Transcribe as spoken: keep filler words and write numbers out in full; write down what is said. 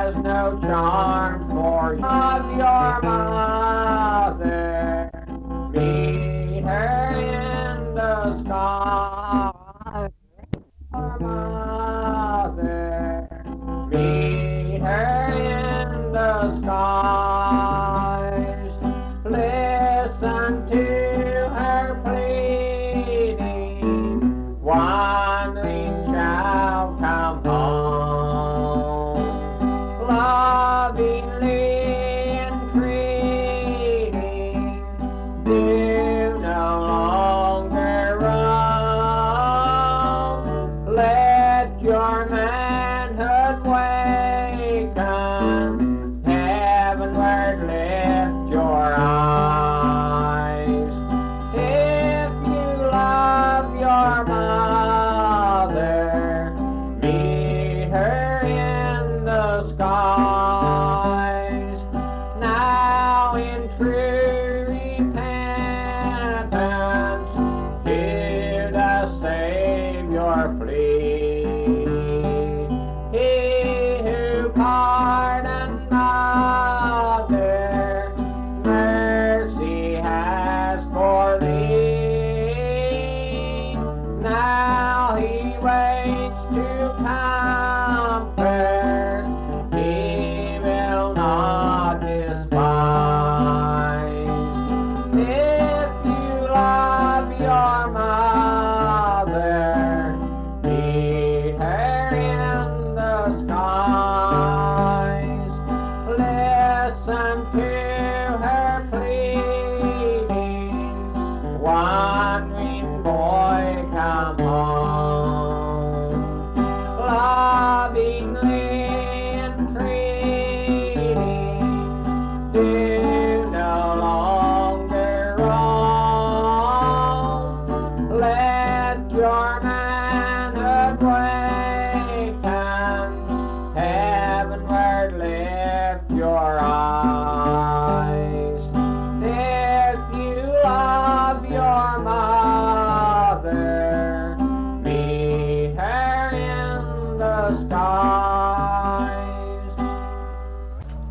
has no charm for you of your mother. Meet her in the sky. Your mother. Meet her in the skies. Listen to her pleading. One shall come home, lovingly entreating, do no longer roam. Let your manhood waken, heavenward lift your eyes. If you love your mother, meet her in the skies. Now in true repentance, hear the Savior plea. He who calls